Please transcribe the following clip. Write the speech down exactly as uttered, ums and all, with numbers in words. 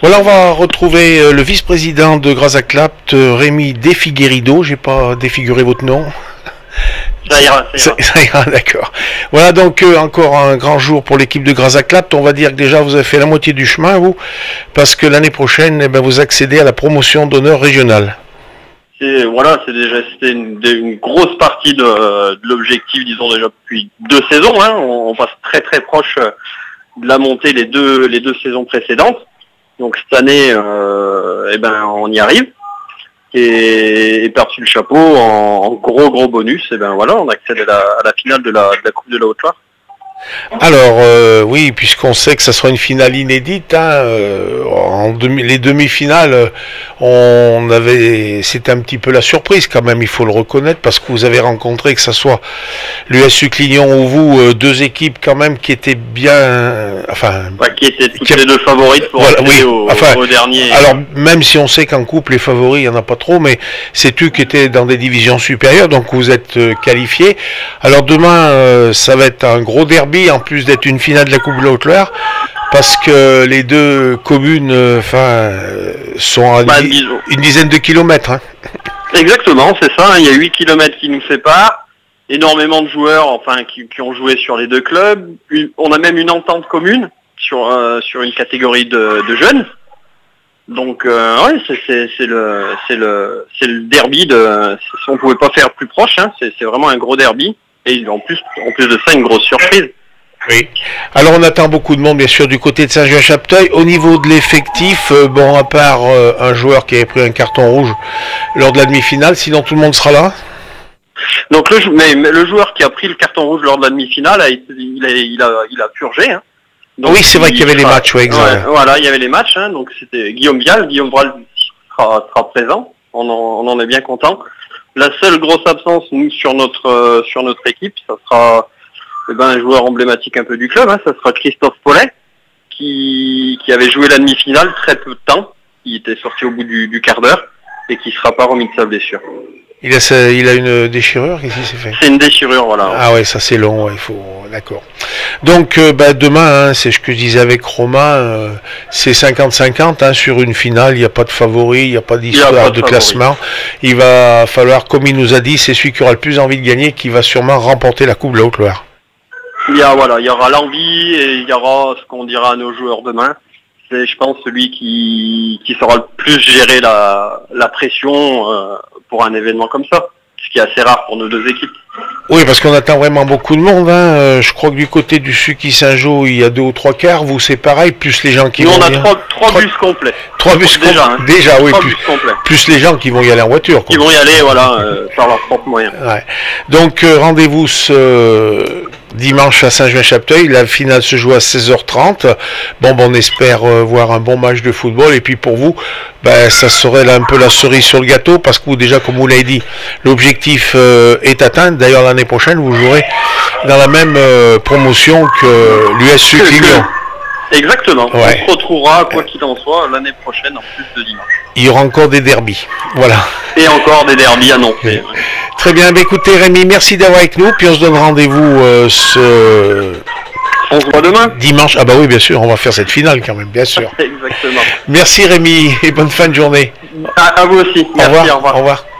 Voilà, on va retrouver euh, le vice-président de Grazaclapt, euh, Rémi Defiguerido. J'ai pas défiguré votre nom. Ça ira, ça ira. Ça, ça ira, d'accord. Voilà donc euh, encore un grand jour pour l'équipe de Grazaclapt. On va dire que déjà vous avez fait la moitié du chemin, vous, parce que l'année prochaine, eh ben, vous accédez à la promotion d'honneur régionale. C'est, voilà, c'est déjà c'était une, une grosse partie de, de l'objectif, disons déjà depuis deux saisons. Hein. On, on passe très très proche de la montée les deux les deux saisons précédentes. Donc cette année, euh, eh ben on y arrive. Et, et par-dessus le chapeau, en, en gros gros bonus, et ben voilà, on accède à la, à la finale de la, de la Coupe de la Haute-Loire. Alors euh, oui, puisqu'on sait que ça sera une finale inédite, hein, euh, en demi, les demi-finales, on avait, c'était un petit peu la surprise quand même, il faut le reconnaître, parce que vous avez rencontré, que ce soit l'U S U Clignon ou vous, euh, deux équipes quand même qui étaient bien, euh, enfin, bah, qui étaient toutes qui, les deux favorites pour voilà, accéder oui, au, enfin, au dernier. Alors même si on sait qu'en couple les favoris, il n'y en a pas trop, mais c'est eux qui étaient dans des divisions supérieures, donc vous êtes euh, qualifiés. Alors demain, euh, ça va être un gros derby. En plus d'être une finale de la Coupe de la Haute-Loire, parce que les deux communes enfin, euh, sont à bah, une, une dizaine de kilomètres. Hein. Exactement, c'est ça, il y a huit kilomètres qui nous séparent, énormément de joueurs enfin, qui, qui ont joué sur les deux clubs, une, on a même une entente commune sur, euh, sur une catégorie de, de jeunes. Donc euh, ouais, c'est, c'est, c'est, le, c'est, le, c'est le derby, de, c'est, on ne pouvait pas faire plus proche, hein, c'est, c'est vraiment un gros derby, et en plus, en plus de ça, une grosse surprise. Oui. Alors on attend beaucoup de monde bien sûr du côté de Saint-Jean-Chapteuil. Au niveau de l'effectif, euh, bon à part euh, un joueur qui avait pris un carton rouge lors de la demi-finale, sinon tout le monde sera là. Donc le, mais, mais le joueur qui a pris le carton rouge lors de la demi-finale, a été, il, a, il, a, il a purgé. Hein. Donc, oui c'est vrai qu'il y avait sera, les matchs, ouais, exact. Ouais, voilà, il y avait les matchs, hein, donc c'était Guillaume Vial, Guillaume Bral sera, sera présent, on en, on en est bien content. La seule grosse absence nous sur notre euh, sur notre équipe, ça sera eh ben, un joueur emblématique un peu du club, hein, ça sera Christophe Paulet, qui, qui avait joué la demi-finale très peu de temps, qui était sorti au bout du, du quart d'heure, et qui ne sera pas remis de sa blessure. Il a, sa, il a une déchirure, qu'est-ce qui s'est fait? C'est une déchirure, voilà. Ah ouais, ça c'est long, il faut, d'accord. Donc euh, bah, demain, hein, c'est ce que je disais avec Romain, euh, c'est cinquante cinquante hein, sur une finale, il n'y a pas de favori, il n'y a pas d'histoire de, de classement. Il va falloir, comme il nous a dit, c'est celui qui aura le plus envie de gagner qui va sûrement remporter la Coupe de la Haute-Loire. Il y a, voilà, il y aura l'envie et il y aura ce qu'on dira à nos joueurs demain. C'est, je pense, celui qui, qui saura le plus gérer la, la pression euh, pour un événement comme ça, ce qui est assez rare pour nos deux équipes. Oui, parce qu'on attend vraiment beaucoup de monde. Hein. Euh, je crois que du côté du Suki Saint-Jean, il y a deux ou trois quarts. Vous, c'est pareil, plus les gens qui Nous, vont. Nous, on a bien. trois, trois, trois bus complets. Trois bus déjà. Com- hein. Déjà, oui. Trois Plus, bus complets. plus les gens qui vont y aller en voiture. Qui vont y aller, voilà, euh, par leurs propres moyens. Ouais. Donc, euh, rendez-vous ce euh, dimanche à Saint-Jean-Chapteuil. La finale se joue à seize heures trente. Bon, ben, on espère euh, voir un bon match de football. Et puis pour vous, ben, ça serait là un peu la cerise sur le gâteau parce que vous, déjà, comme vous l'avez dit, l'objectif euh, est atteint. D'ailleurs, l'année prochaine, vous jouerez dans la même euh, promotion que l'U S U Clignon. Exactement. Ouais. On se retrouvera, quoi qu'il en soit, l'année prochaine en plus de dimanche. Il y aura encore des derbies. Voilà. Et encore des derbies annoncés. Oui. Très bien. Ben, écoutez, Rémi, merci d'avoir avec nous. Puis on se donne rendez-vous euh, ce... On se voit demain. Dimanche. Ah bah oui, bien sûr, on va faire cette finale quand même, bien sûr. Exactement. Merci Rémi et bonne fin de journée. À, à vous aussi. Au Merci, revoir. au revoir. Au revoir.